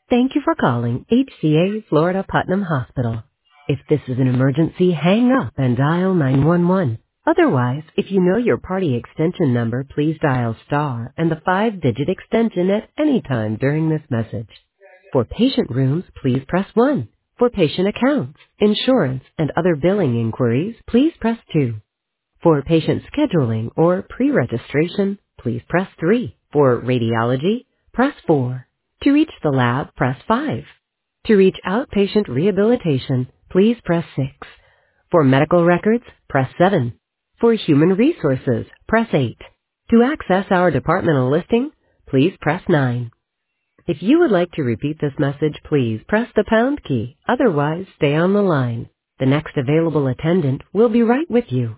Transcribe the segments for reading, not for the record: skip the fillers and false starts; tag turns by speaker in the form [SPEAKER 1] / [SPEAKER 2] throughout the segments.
[SPEAKER 1] Thank you for calling HCA Florida Putnam Hospital. If this is an emergency, hang up and dial 911. Otherwise, if you know your party extension number, please dial star and the 5-digit extension at any time during this message. For patient rooms, please press 1. For patient accounts, insurance, and other billing inquiries, please press 2. For patient scheduling or pre-registration, please press 3. For radiology, press 4. To reach the lab, press 5. To reach outpatient rehabilitation, please press 6. For medical records, press 7. For human resources, press 8. To access our departmental listing, please press 9. If you would like to repeat this message, please press the pound key. Otherwise, stay on the line. The next available attendant will be right with you.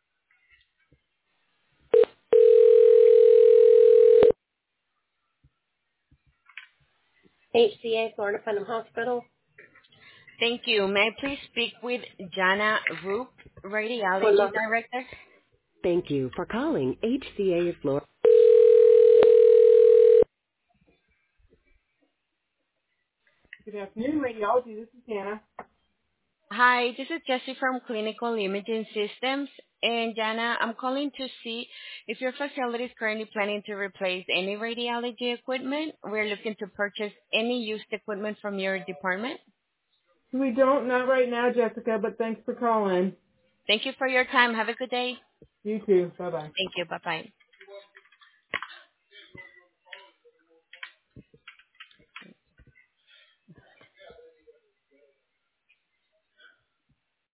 [SPEAKER 1] HCA Florida Putnam Hospital.
[SPEAKER 2] Thank you. May I please speak with Jana Roop,
[SPEAKER 1] Hold
[SPEAKER 2] Radiology
[SPEAKER 1] on.
[SPEAKER 2] Director?
[SPEAKER 1] Thank you for calling HCA Florida. Good afternoon, radiology. This is Hannah.
[SPEAKER 2] Hi, this is Jessie from Clinical Imaging Systems. And Jana, I'm calling to see if your facility is currently planning to replace any radiology equipment. We're looking to purchase any used equipment from your department.
[SPEAKER 3] We don't, not right now, Jessica, but thanks for calling.
[SPEAKER 2] Thank you for your time. Have a good day.
[SPEAKER 3] You too. Bye-bye.
[SPEAKER 2] Thank you. Bye-bye.